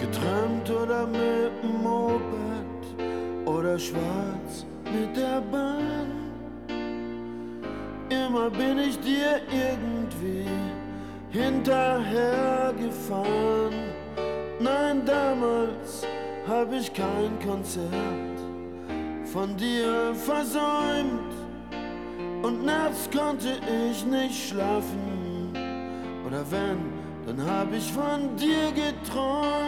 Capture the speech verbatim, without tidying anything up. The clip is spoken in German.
Geträumt oder mit dem Moped oder schwarz mit der Bahn. Immer bin ich dir irgendwie hinterhergefahren. Nein, damals hab ich kein Konzert von dir versäumt. Und nachts konnte ich nicht schlafen. Oder wenn, dann hab ich von dir geträumt.